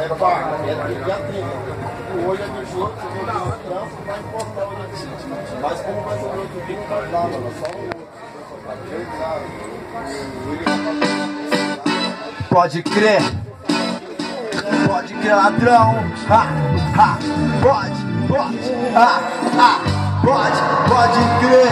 Hoje é do jogo, você vai ver o trampo, vai importar o dia. Mas como vai ser o outro dia, não vai dar, mano. Só o Pode crer, ladrão. Pode crer.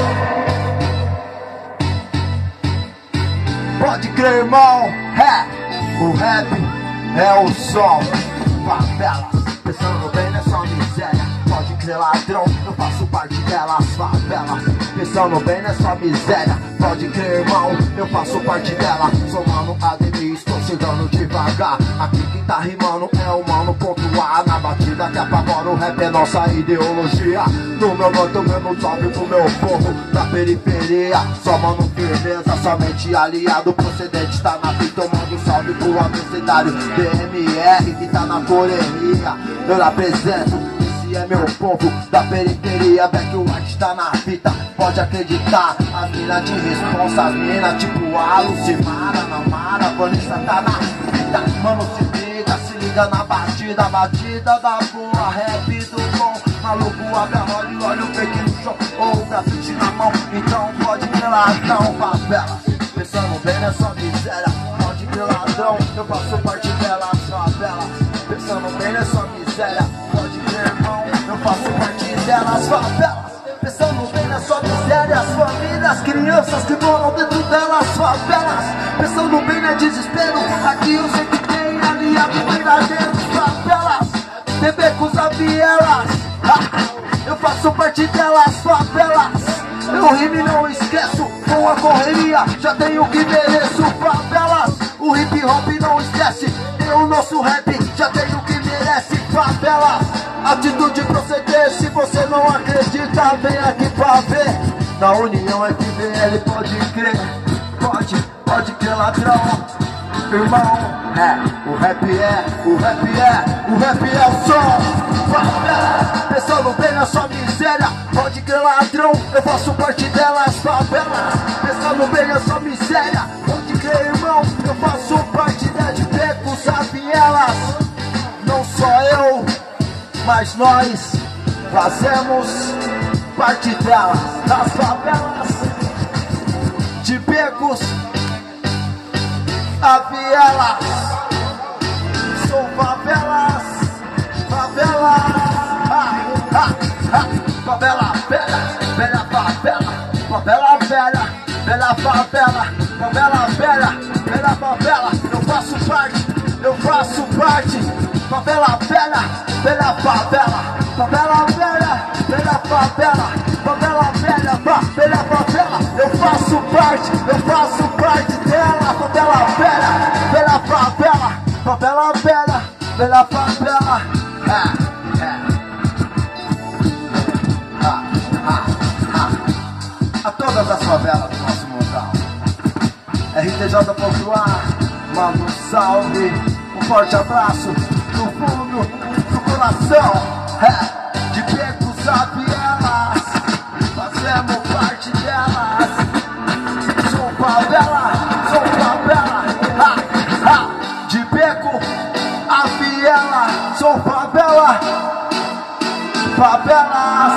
Pode crer, irmão. O rap é o som. Favelas, pensando bem nessa miséria. Pode crer, ladrão, eu faço parte delas. Favelas, pensando bem nessa miséria. Pode crer, irmão, eu faço parte dela. Sou mano Ademir, estou chegando devagar. Aqui quem tá rimando é o mano ponto A. Na batida que apavora o rap é nossa ideologia. No meu canto mesmo salve pro meu povo da periferia. Só mano firmeza, somente aliado. Procedente tá na fita, tomando salve pro adversário DMR que tá na correria. Eu apresento, esse é meu povo da periferia. Back White tá na fita, pode acreditar. As mina de responsa, as mina tipo a Lucimara, Namara, Vanessa tá na fita. Mano, se liga na batida, batida da boa, rap do bom. Maluco, abre a roda e olha o fake no chão, ou grafite na mão. Então pode crer, ladrão, favela, pensando bem nessa miséria. Pode crer, ladrão, eu faço parte delas, favela, pensando bem nessa miséria. Pode crer, irmão, eu faço parte delas, favela, pensando bem nessa miséria. As famílias, crianças que moram dentro delas, favelas, pensando bem no desespero. Aqui eu sei que tem aliado verdadeiro, favelas, Bebecos a vielas. Eu faço parte delas, favelas. Eu rimo e não esqueço, com a correria já tenho o que mereço, favelas. O hip hop não esquece, tem o nosso rap, já tenho o que merece, favelas. Atitude proceder, se você não acredita, vem aqui pra ver. Na União FVL pode crer, pode crer, ladrão. Irmão, o rap é o som. Favelas, pensando bem na sua miséria. Pode crer, ladrão, eu faço parte delas, favelas, pensando bem na sua miséria. Pode crer, irmão, eu faço parte de becos a vielas. Não só eu, mas nós fazemos parte delas, das favelas, de becos a vielas. Sou favelas, favela velha, velha favela, favela velha, velha favela, favela velha, velha favela. Eu faço parte, favela velha, velha favela, favela velha, velha favela, favela velha, velha favela. Eu faço parte dela, favela velha, velha favela, favela velha, velha favela. A todas as favelas do nosso mundão. RTJ.A, manda um salve, um forte abraço do fundo do coração. De becos a vielas, fazemos parte delas. Sou favela, de beco a viela. Sou favela, favelas,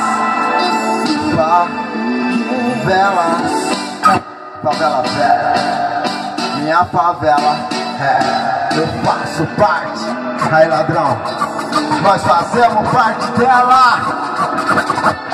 favela velha, minha favela, eu faço parte. Aí, ladrão, nós fazemos parte dela.